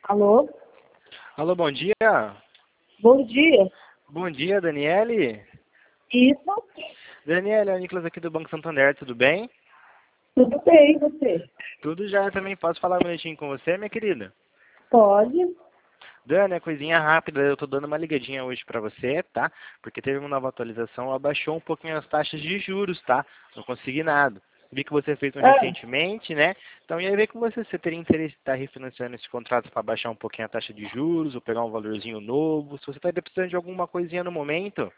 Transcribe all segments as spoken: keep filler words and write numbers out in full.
Alô? Alô, bom dia. Bom dia. Bom dia, Daniele. Isso? Daniele, é o Nicolas aqui do Banco Santander, tudo bem? Tudo bem, e você? Tudo já, eu também posso falar um minutinho com você, minha querida? Pode? Dani, a coisinha rápida, eu tô dando uma ligadinha hoje pra você, tá? Porque teve uma nova atualização, abaixou um pouquinho as taxas de juros, tá? Não consegui nada. Vi que você fez um Ah, recentemente, né? Então ia ver com você, você teria interesse em estar refinanciando esse contrato para baixar um pouquinho a taxa de juros, ou pegar um valorzinho novo. Se você está precisando de alguma coisinha no momento.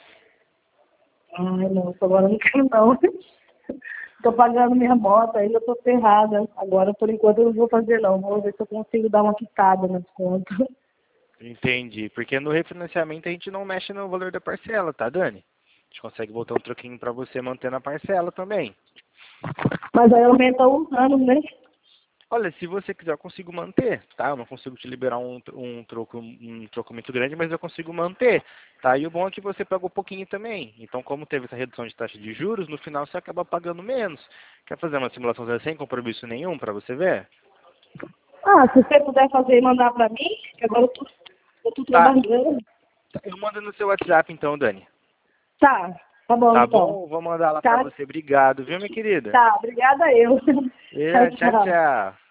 ai, não, agora não quero não. Tô pagando minha moto, ainda tô ferrada. Agora, por enquanto, eu não vou fazer não. Vou ver se eu consigo dar uma quitada nas contas. Entendi. Porque no refinanciamento a gente não mexe no valor da parcela, tá, Dani? A gente consegue botar um troquinho para você mantendo a parcela também. Mas aí aumenta os anos, né? Olha, se você quiser, eu consigo manter, tá? Eu não consigo te liberar um, um, troco, um troco muito grande, mas eu consigo manter, tá? E o bom é que você pagou pouquinho também. Então, como teve essa redução de taxa de juros, no final você acaba pagando menos. Quer fazer uma simulação sem compromisso nenhum para você ver? Ah, se você puder fazer e mandar pra mim, que agora eu tô, eu tô Tá, trabalhando. eu mando no seu WhatsApp então, Dani. Tá, tá bom Tá então. bom? Vou mandar lá para Tá, você. Obrigado, viu, minha querida? tá, obrigada eu. Tchau, É, tchau, tchau. tchau.